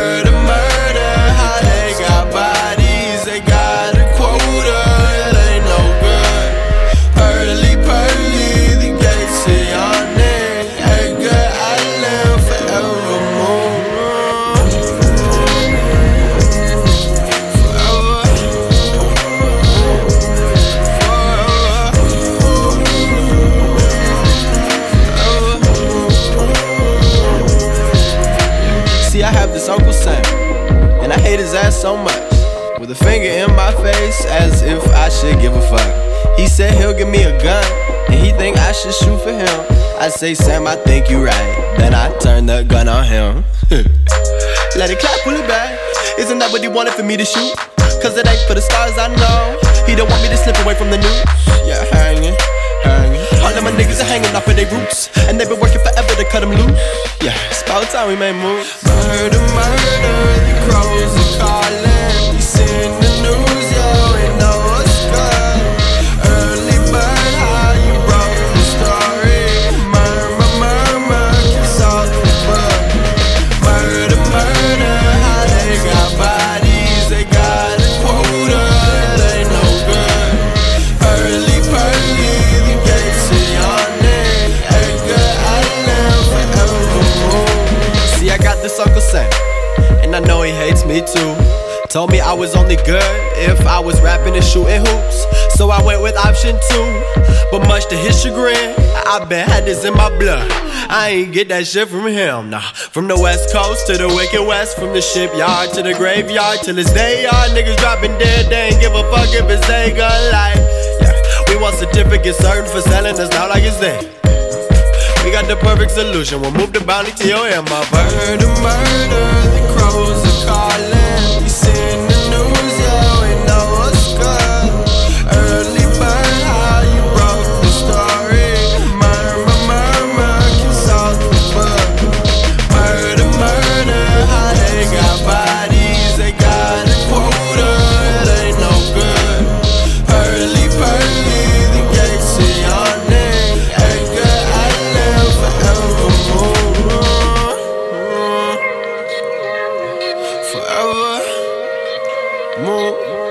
Murder, murder, how they got bodies, they got a quota, it ain't no good. Early pearly, the gates to yawning, Edgar Allan forevermore. See, I have this Uncle Sam, and I hate his ass so much, with a finger in my face as if I should give a fuck. He said he'll give me a gun, and he think I should shoot for him. I say, Sam, I think you right. Then I turn the gun on him. Let it clap, pull it back. Isn't that what he wanted for me to shoot? Cause it ain't for the stars, I know. He don't want me to slip away from the news. Yeah, hanging. All of my niggas are hanging off of their roots, and they've been working forever to cut them loose. Yeah, it's about time we made moves. Murder, murder, the crows are calling. You seen the news, yo, ain't know what's good. Early bird, how you broke the story. Murmur, murmur, kiss off the book. Murder, murder, how they got bodies, they got a quota, it ain't no good. Early pearly, the gates are yawning, Edgar Allan forevermore. See, I got this Uncle Sam, and I know he hates me too. Told me I was only good if I was rapping and shooting hoops, so I went with option 2. But much to his chagrin, I been had this in my blood. I ain't get that shit from him, nah. From the west coast to the wicked west, from the shipyard to the graveyard, till this day y'all niggas dropping dead. They ain't give a fuck if it's they gun life. Yeah, we want certificates certain for selling us now like it's there. We got the perfect solution, we'll move the bounty to your ear, my murder, murder, the crows are calling. You seen the news, yo, ain't know what's good. Early bird, how you broke the story. Murmur, murmur, kiss off the book. Murder, murder, how they got bodies, they got a quota, it ain't no good. Early pearly, the gates are yawning, Edgar Allan forevermore. Forevermore.